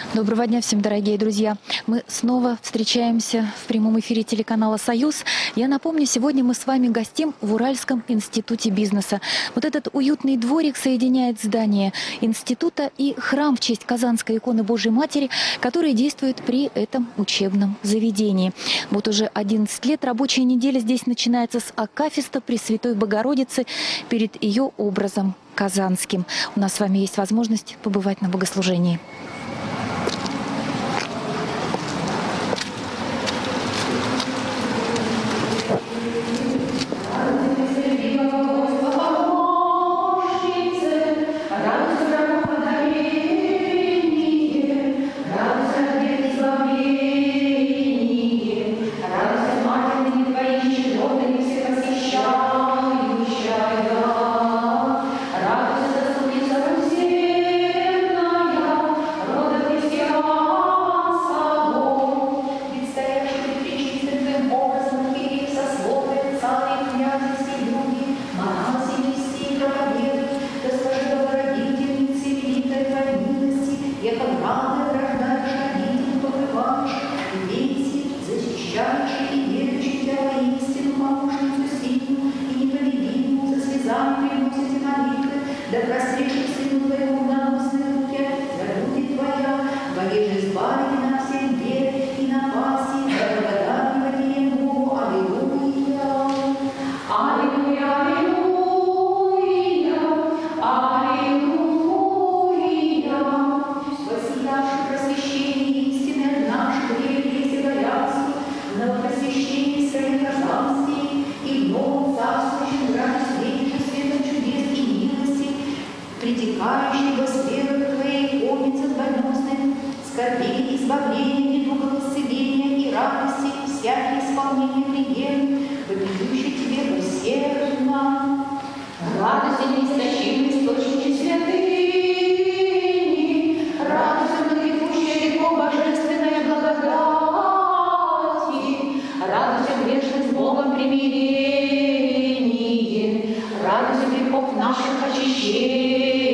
Доброго дня всем, дорогие друзья. Мы снова встречаемся в прямом эфире телеканала «Союз». Я напомню, сегодня мы с вами гостим в Уральском институте бизнеса. Вот этот уютный дворик соединяет здание института и храм в честь Казанской иконы Божьей Матери, который действует при этом учебном заведении. Вот уже 11 лет рабочая неделя здесь начинается с акафиста Пресвятой Богородицы перед ее образом казанским. У нас с вами есть возможность побывать на богослужении. Притекающий во сферу твоей помнится доносных, скорбей, избавления, недугов, исцеления и радости, всякие исполнения прием, вопиющий тебе во всех нам. Радуйся, неистощимый источник святыни, радуйся, многотекущее реко божественной благодати, радуйся, грешных с Богом примирение, радуйся, грехов наших очищение.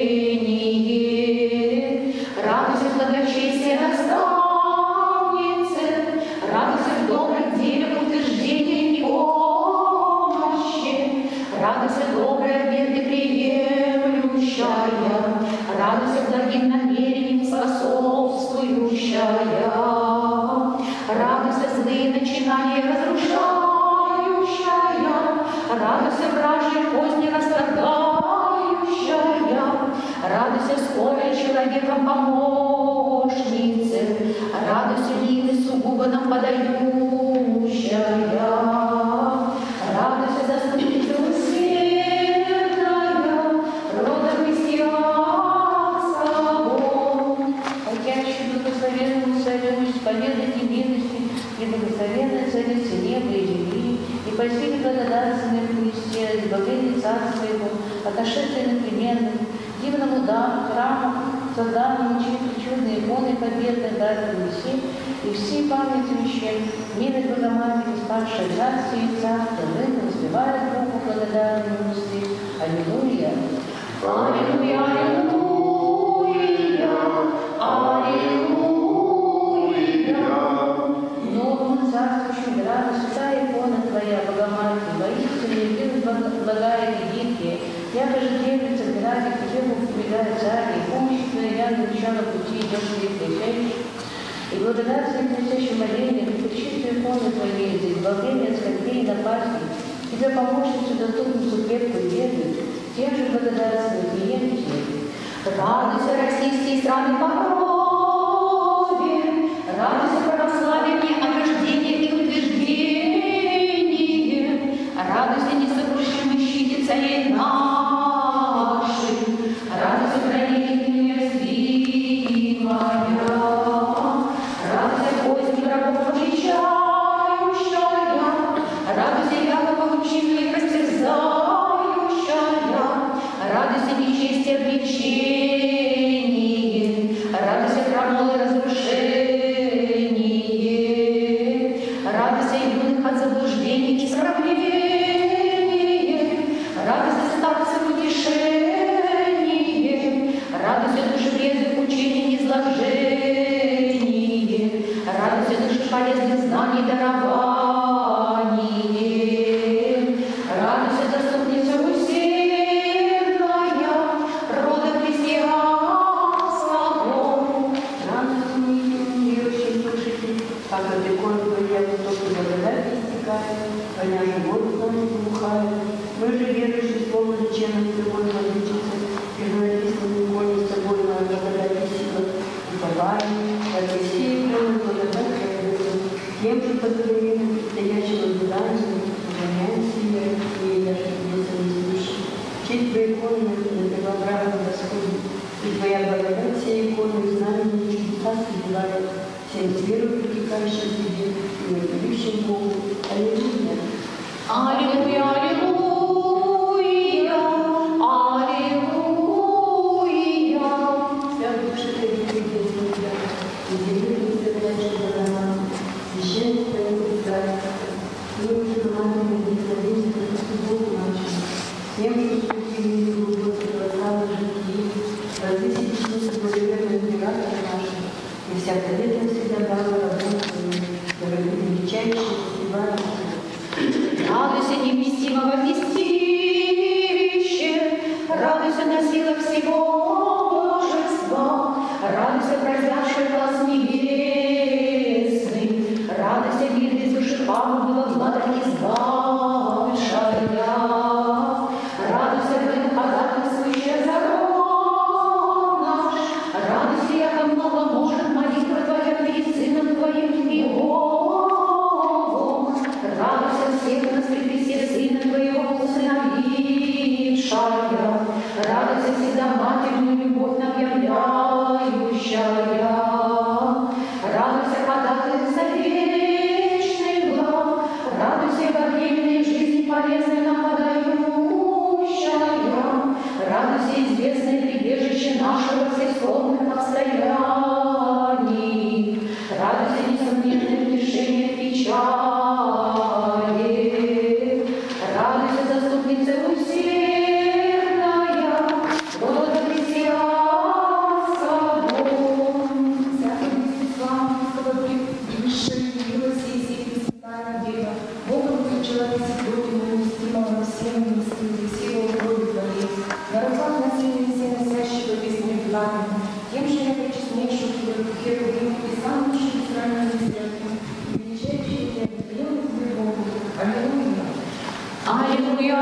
Радуйся в благочестии наставнице, радуйся в добрых делах утверждения и помощи, радуйся доброй обеты приемлющая, радуйся благим намерениям способствующая, радуйся злые начинания разрушающая, радуйся вражьей козни расторгающая, радуйся скорая человеком помощнице, радуйся милой сугубо нам подающая, радуйся заступница усердная, рода христианского. Хотящий благословенному царю исповедать и милости, и благословенной царице неба и земли, и по силе благодарственной в Христе, избавление царства его, от нашествия непременных, дивному дару, храму, созданному через чудные иконы победной даты Руси и всей памяти вещей, милой Богоматери, спасшей царстве и царство, ныне воспевает Богу благодарные усты. Аллилуйя! Аллилуйя! Аллилуйя! Аллилуйя! Новому царствующему граду, святая икона Твоя, Богоматерь, воистину явилась благая великие, якоже древница в граде, к тебе прибегает царь, и помощь Твоя на начало пути идешь встречающих, и благодарствие пресящим молениям, и пречистую икону Твоей, за избавление от скорбей и напастей, Тебя помощницу, доступницу крепкую ведают, тем же благодарствие клиенте. Радуйся, российские страны по крови, радуйся православие от рождения и утверждения, радуйся несокрушимой щите царей наших, радуйся хранитель неразбивая, радуйся козни врагов очищающая, радуйся яко получившая их растерзающая, радуйся нечестие обличение, радуйся полезных знаний дарований. Радуйся, заступница усердная, рода христианского. Радуйся, верующий слушатель, как от икон твоя высокой благодати истекает, поняши воду снова глухая. Мы же верующие слово зачем с тобой владычица, и же написано иконе с тобой на благодати сила и побави, как и все иконы благодати тем же подозрением предстоящего задания, поклоняемся и даже чудеса несущие. Честь твоей иконы на первообразном Господе, и твоя благодать все иконы и знамения и чудеса созидают всем с верой протекающим в тебе и любящим Богу. Аллилуйя! Аллилуйя! Аллилуйя! Аллилуйя! Вся душа твоя чудесна тебя, и земли не собираешь богомаз, священник твоего представительства, и уже командами благословения Христу Богу нашему, тем, что спустили глубокие православные житии, развесить с благоверным императора нашего, и вся завета всегда дала рабом твоим, дорогим величайшим Иваном. Радуйся, невместимого вместилище, радуйся, носила всего божества, радуйся, прозявший глаз небесный, радуйся, мир без души пагубного влада избавшая, радуйся, ходатайствующая за род наш, радуйся, яко много может молитва твоя перед Сыном твоим и Богом, радуйся всех нас при Христе Сына твоего усыновившая, радуйся всегда матерную любовь нам являющая, радуйся, ходатай за вечный благ, радуйся, во временной жизни полезной нам подающая, радуйся, известное прибежище нашего всесложных обстояний, радуйся, несомненное утешение в печали, радуйся, заступница усердная, рода христианского. Славного высшей милости и сей Пресвятая Дева, Богом включила ты секреты неуместимого всем милостивым силу крови твоей, на руках носили все носящего весь мир пламени, тем же я причастнейшую херувим и самую странную святую, и величайшую тебя приемлю тебе Богу. Аллилуйя! Аллилуйя!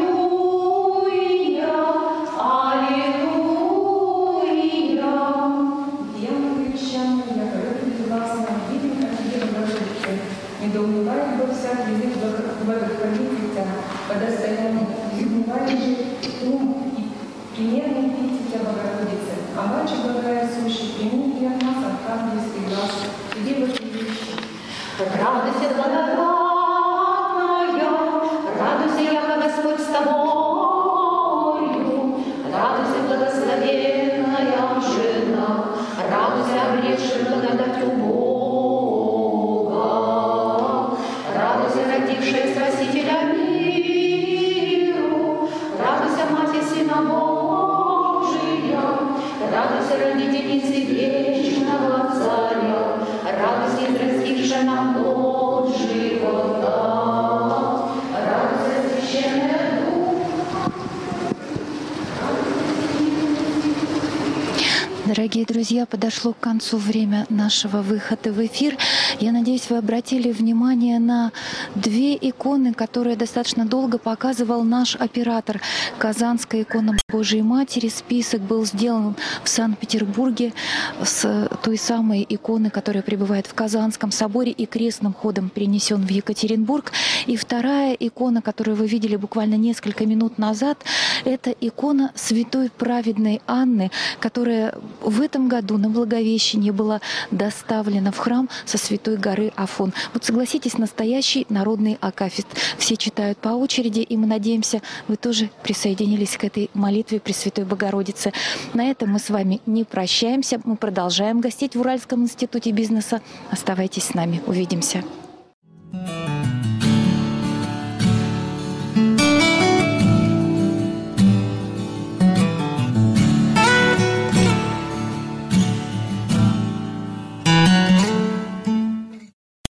Аллилуйя! Аллилуйя! Дьявол крещенный, я говорю безгласно, видим, как тебе Богородице, недоумевает Бог всяк язык благотворить тебя, подостоянный, изумевает же ум и примерный видите тебя, Богородице, а бачи благая сущий, прими и от нас откладывайся глаз, иди вопиющий. Радуйся, благодатная, радуйся, яко Господь с тобою, радуйся, благословенная жена, радуйся, обретшая благодатью Бога, радуйся, родившая Спасителя миру, радуйся, Матерь Сына Божия, радуйся, родительницы вечного Царя, радуйся, израстившая нам плод живота, радуйся, священная Духа. Дорогие друзья, подошло к концу время нашего выхода в эфир. Я надеюсь, вы обратили внимание на две иконы, которые достаточно долго показывал наш оператор. Казанская икона Божией Матери. Список был сделан в Санкт-Петербурге с той самой иконы, которая пребывает в Казанском соборе и крестным ходом перенесен в Екатеринбург. И вторая икона, которую вы видели буквально несколько минут назад, это икона святой праведной Анны, которая в этом году на Благовещение была доставлена в храм со святой горы Афон. Вот согласитесь, настоящий народный акафист. Все читают по очереди, и мы надеемся, вы тоже присоединились к этой молитве Пресвятой Богородицы. На этом мы с вами не прощаемся. Мы продолжаем гостить в Уральском институте бизнеса. Оставайтесь с нами. Увидимся.